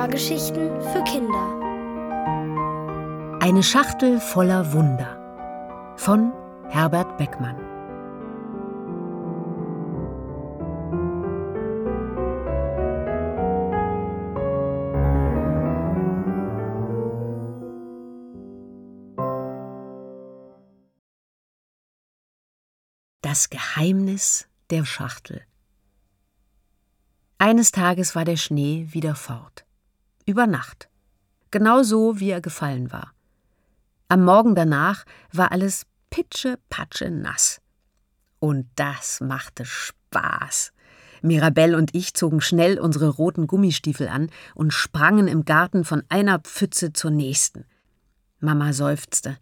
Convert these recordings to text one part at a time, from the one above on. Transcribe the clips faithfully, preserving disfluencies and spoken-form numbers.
Hörgeschichten für Kinder. Eine Schachtel voller Wunder von Herbert Beckmann. Das Geheimnis der Schachtel. Eines Tages war der Schnee wieder fort. Über Nacht. Genau so, wie er gefallen war. Am Morgen danach war alles pitschepatsche nass. Und das machte Spaß. Mirabell und ich zogen schnell unsere roten Gummistiefel an und sprangen im Garten von einer Pfütze zur nächsten. Mama seufzte.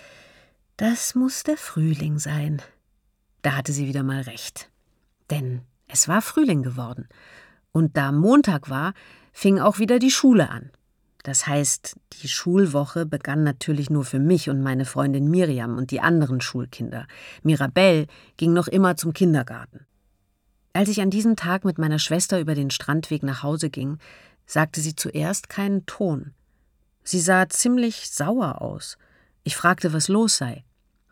Das muss der Frühling sein. Da hatte sie wieder mal recht. Denn es war Frühling geworden. Und da Montag war, fing auch wieder die Schule an. Das heißt, die Schulwoche begann natürlich nur für mich und meine Freundin Miriam und die anderen Schulkinder. Mirabell ging noch immer zum Kindergarten. Als ich an diesem Tag mit meiner Schwester über den Strandweg nach Hause ging, sagte sie zuerst keinen Ton. Sie sah ziemlich sauer aus. Ich fragte, was los sei.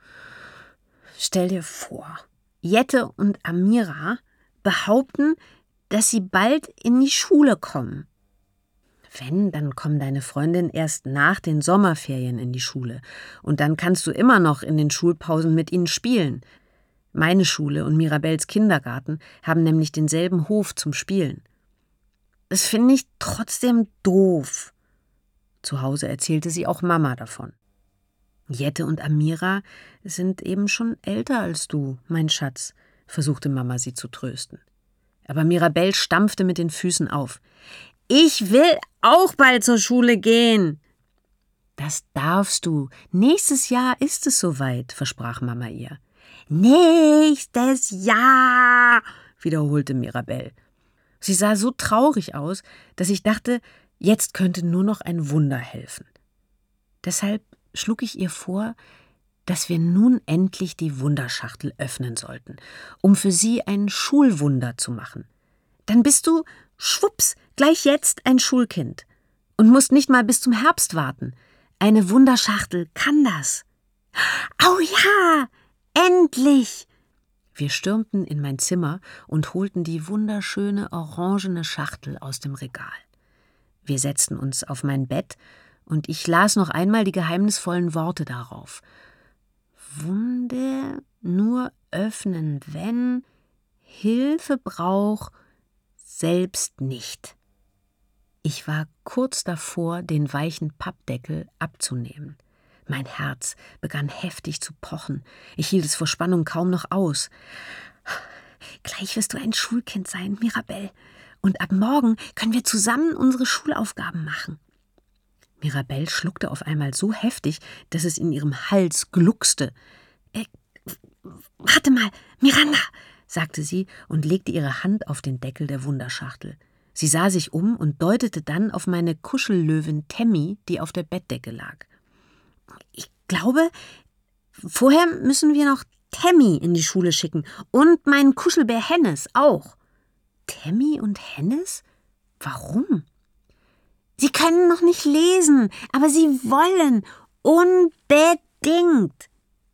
Stell dir vor, Jette und Amira behaupten, dass sie bald in die Schule kommen. Wenn, dann kommen deine Freundinnen erst nach den Sommerferien in die Schule. Und dann kannst du immer noch in den Schulpausen mit ihnen spielen. Meine Schule und Mirabells Kindergarten haben nämlich denselben Hof zum Spielen. Das finde ich trotzdem doof. Zu Hause erzählte sie auch Mama davon. Jette und Amira sind eben schon älter als du, mein Schatz, versuchte Mama sie zu trösten. Aber Mirabell stampfte mit den Füßen auf. Ich will auch bald zur Schule gehen. Das darfst du. Nächstes Jahr ist es soweit, versprach Mama ihr. Nächstes Jahr, wiederholte Mirabell. Sie sah so traurig aus, dass ich dachte, jetzt könnte nur noch ein Wunder helfen. Deshalb schlug ich ihr vor, dass wir nun endlich die Wunderschachtel öffnen sollten, um für sie ein Schulwunder zu machen. Dann bist du, schwupps, gleich jetzt ein Schulkind und musst nicht mal bis zum Herbst warten. Eine Wunderschachtel kann das. Oh ja, endlich! Wir stürmten in mein Zimmer und holten die wunderschöne orangene Schachtel aus dem Regal. Wir setzten uns auf mein Bett und ich las noch einmal die geheimnisvollen Worte darauf. Wunder nur öffnen, wenn Hilfe braucht, selbst nicht. Ich war kurz davor, den weichen Pappdeckel abzunehmen. Mein Herz begann heftig zu pochen. Ich hielt es vor Spannung kaum noch aus. Gleich wirst du ein Schulkind sein, Mirabell. Und ab morgen können wir zusammen unsere Schulaufgaben machen. Mirabell schluckte auf einmal so heftig, dass es in ihrem Hals gluckste. Äh, warte mal, Miranda, sagte sie und legte ihre Hand auf den Deckel der Wunderschachtel. Sie sah sich um und deutete dann auf meine Kuschellöwin Temmi, die auf der Bettdecke lag. Ich glaube, vorher müssen wir noch Temmi in die Schule schicken und meinen Kuschelbär Hennes auch. Temmi und Hennes? Warum? Sie können noch nicht lesen, aber sie wollen unbedingt.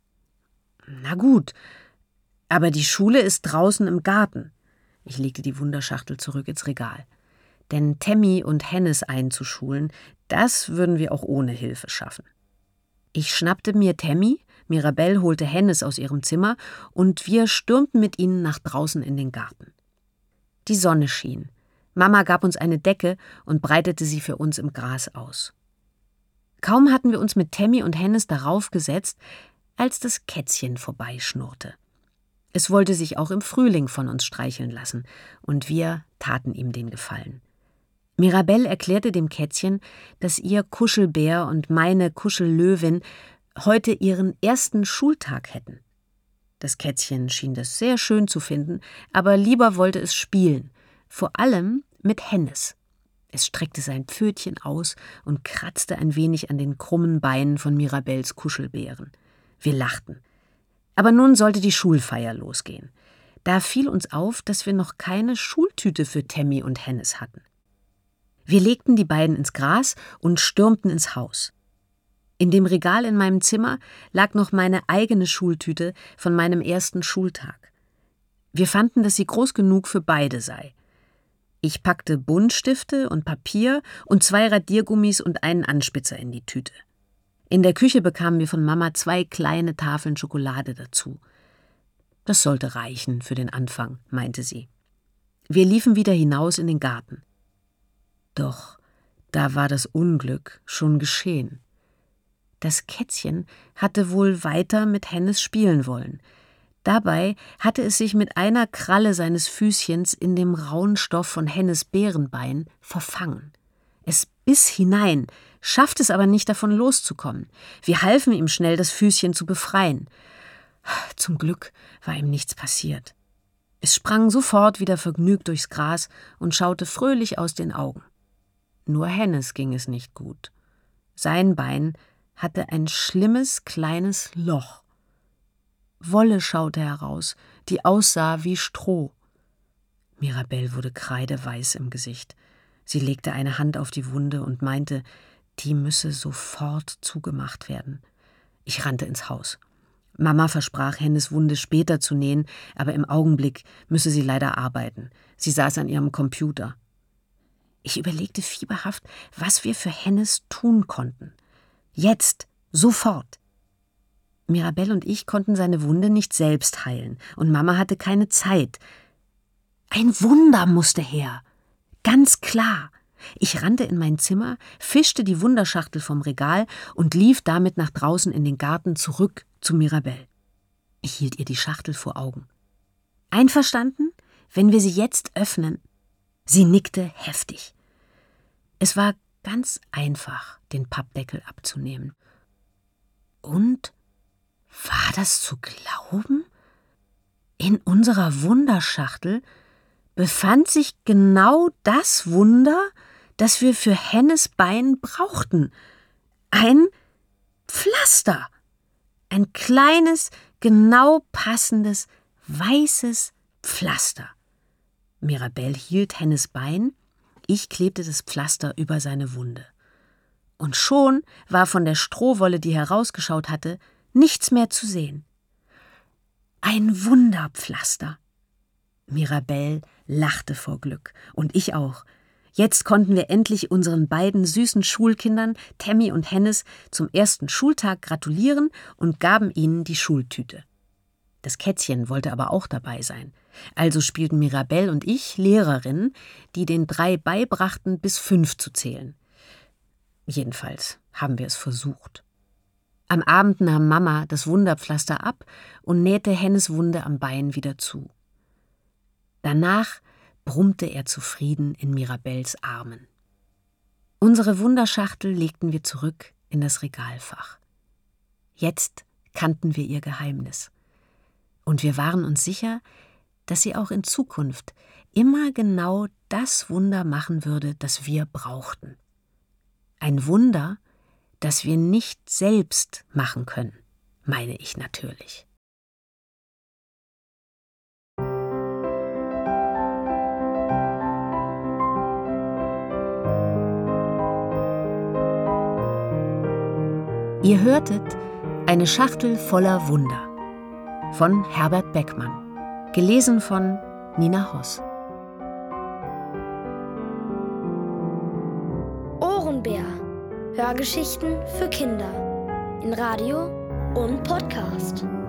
Na gut, aber die Schule ist draußen im Garten. Ich legte die Wunderschachtel zurück ins Regal. Denn Temmi und Hennes einzuschulen, das würden wir auch ohne Hilfe schaffen. Ich schnappte mir Temmi, Mirabell holte Hennes aus ihrem Zimmer und wir stürmten mit ihnen nach draußen in den Garten. Die Sonne schien. Mama gab uns eine Decke und breitete sie für uns im Gras aus. Kaum hatten wir uns mit Temmi und Hennes darauf gesetzt, als das Kätzchen vorbeischnurrte. Es wollte sich auch im Frühling von uns streicheln lassen, und wir taten ihm den Gefallen. Mirabell erklärte dem Kätzchen, dass ihr Kuschelbär und meine Kuschellöwin heute ihren ersten Schultag hätten. Das Kätzchen schien das sehr schön zu finden, aber lieber wollte es spielen. Vor allem mit Hennes. Es streckte sein Pfötchen aus und kratzte ein wenig an den krummen Beinen von Mirabells Kuschelbären. Wir lachten. Aber nun sollte die Schulfeier losgehen. Da fiel uns auf, dass wir noch keine Schultüte für Temmi und Hennes hatten. Wir legten die beiden ins Gras und stürmten ins Haus. In dem Regal in meinem Zimmer lag noch meine eigene Schultüte von meinem ersten Schultag. Wir fanden, dass sie groß genug für beide sei. Ich packte Buntstifte und Papier und zwei Radiergummis und einen Anspitzer in die Tüte. In der Küche bekamen wir von Mama zwei kleine Tafeln Schokolade dazu. Das sollte reichen für den Anfang, meinte sie. Wir liefen wieder hinaus in den Garten. Doch da war das Unglück schon geschehen. Das Kätzchen hatte wohl weiter mit Hennes spielen wollen. Dabei hatte es sich mit einer Kralle seines Füßchens in dem rauen Stoff von Hennes Bärenbein verfangen. Es biss hinein, schaffte es aber nicht, davon loszukommen. Wir halfen ihm schnell, das Füßchen zu befreien. Zum Glück war ihm nichts passiert. Es sprang sofort wieder vergnügt durchs Gras und schaute fröhlich aus den Augen. Nur Hennes ging es nicht gut. Sein Bein hatte ein schlimmes kleines Loch. Wolle schaute heraus, die aussah wie Stroh. Mirabell wurde kreideweiß im Gesicht. Sie legte eine Hand auf die Wunde und meinte, die müsse sofort zugemacht werden. Ich rannte ins Haus. Mama versprach, Hennes Wunde später zu nähen, aber im Augenblick müsse sie leider arbeiten. Sie saß an ihrem Computer. Ich überlegte fieberhaft, was wir für Hennes tun konnten. Jetzt, sofort. Mirabell und ich konnten seine Wunde nicht selbst heilen, und Mama hatte keine Zeit. Ein Wunder musste her. Ganz klar. Ich rannte in mein Zimmer, fischte die Wunderschachtel vom Regal und lief damit nach draußen in den Garten zurück zu Mirabell. Ich hielt ihr die Schachtel vor Augen. Einverstanden, wenn wir sie jetzt öffnen? Sie nickte heftig. Es war ganz einfach, den Pappdeckel abzunehmen. Und war das zu glauben? In unserer Wunderschachtel befand sich genau das Wunder, das wir für Hennes Bein brauchten. Ein Pflaster. Ein kleines, genau passendes, weißes Pflaster. Mirabell hielt Hennes Bein, ich klebte das Pflaster über seine Wunde. Und schon war von der Strohwolle, die herausgeschaut hatte, nichts mehr zu sehen. Ein Wunderpflaster. Mirabell lachte vor Glück, und ich auch. Jetzt konnten wir endlich unseren beiden süßen Schulkindern, Tammy und Hennes, zum ersten Schultag gratulieren und gaben ihnen die Schultüte. Das Kätzchen wollte aber auch dabei sein. Also spielten Mirabell und ich Lehrerinnen, die den drei beibrachten, bis fünf zu zählen. Jedenfalls haben wir es versucht. Am Abend nahm Mama das Wunderpflaster ab und nähte Hennes Wunde am Bein wieder zu. Danach brummte er zufrieden in Mirabells Armen. Unsere Wunderschachtel legten wir zurück in das Regalfach. Jetzt kannten wir ihr Geheimnis. Und wir waren uns sicher, dass sie auch in Zukunft immer genau das Wunder machen würde, das wir brauchten. Ein Wunder, das wir nicht selbst machen können, meine ich natürlich. Ihr hörtet Eine Schachtel voller Wunder von Herbert Beckmann, gelesen von Nina Hoss. Ohrenbär. Hörgeschichten für Kinder in Radio und Podcast.